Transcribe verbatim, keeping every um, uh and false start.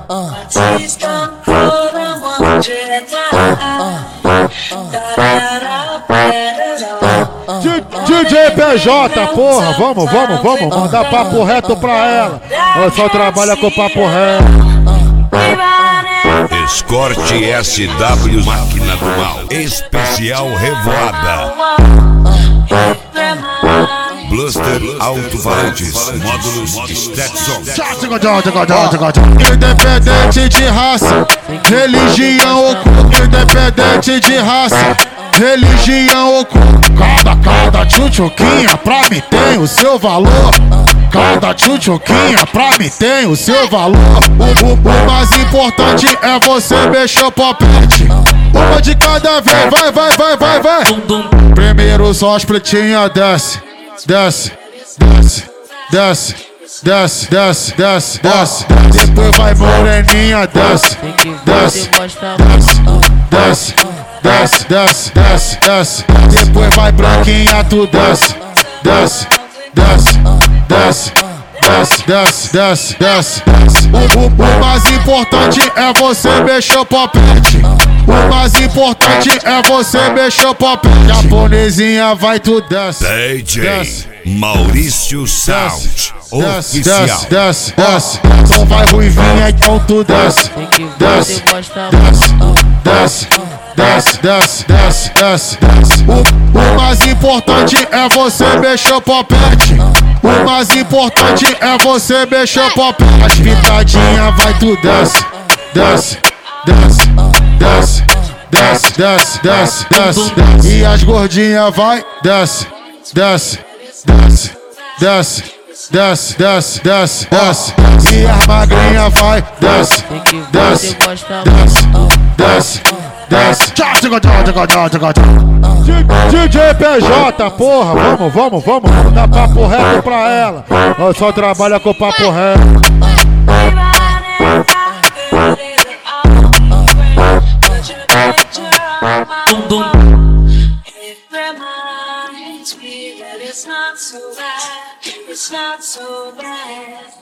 D J P J, porra, vamos, vamos, vamos, mandar papo reto pra ela. Eu só trabalho com papo reto. Escorte S W Máquina do Mal, especial Revoada. Bluster Alto-Falantes, módulos Stetson. Independente de raça, religião ou culto. Independente de raça, religião ou culto. Cada, cada tchutchuquinha pra mim tem o seu valor. Cada tchutchuquinha pra mim tem o seu valor. O, o, o mais importante é você mexer o popete. Uma de cada vez, vai, vai, vai, vai, vai. Primeiro só as pretinhas desce, desce, desce, desce, desce, desce, desce, desce. Depois vai moreninha, desce, desce, desce, desce, desce, desce, desce, desce. Depois vai branquinha, tu desce, desce, desce, desce, desce, desce, desce, desce. O, o, o mais importante é você mexer o popete. O mais importante é você mexer o popete. Japonesinha vai, tu desce, D J desce, Maurício Sound, desce, oficial. desce, desce, desce. Então vai ruivinha, então tu desce, desce, desce, desce, desce, desce, desce, desce, desce. O, o mais importante é você mexer o popete. O mais importante é você mexer o popete. As pitadinhas vai, tu desce, desce, desce, desce, desce, desce, desce, desce, desce. E as gordinhas vai, desce, desce, desce, desce, desce, desce, desce, desce. E as magrinhas vai, desce, desce, desce, desce, desce. D J P J, porra, vamos, vamos, vamos dar papo reto pra ela. Eu só trabalho com papo reto. It's not so bad, it's not so bad.